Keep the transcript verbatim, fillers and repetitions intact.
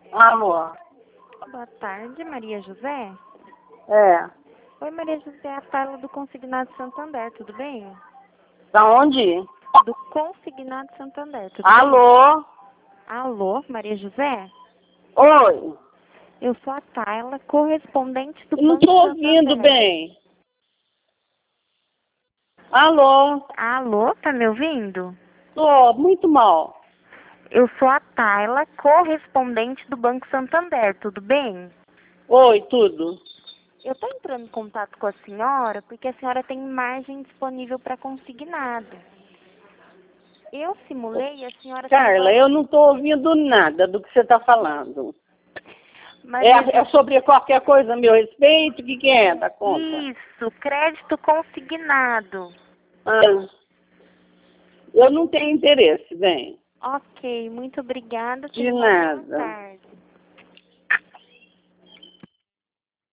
Alô? Boa tarde, Maria José. É. Oi, Maria José, a Carla do Consignado Santander, tudo bem? Da onde? Do Consignado Santander, tudo bem? Alô? Alô, Maria José? Oi. Eu sou a Tayla, correspondente do Eu não Banco tô ouvindo Santander. bem. Alô? Alô, tá me ouvindo? Tô muito mal. Eu sou a Tayla, correspondente do Banco Santander, tudo bem? Oi, tudo. Eu estou entrando em contato com a senhora porque a senhora tem margem disponível para consignado. Eu simulei e a senhora tem... Carla, eu não tô ouvindo nada do que você tá falando. Maria É, é sobre qualquer coisa a meu respeito? O que, que é da conta? Isso, crédito consignado. Ah, eu não tenho interesse, bem. Ok, muito obrigada. De Tenha uma boa nada. tarde.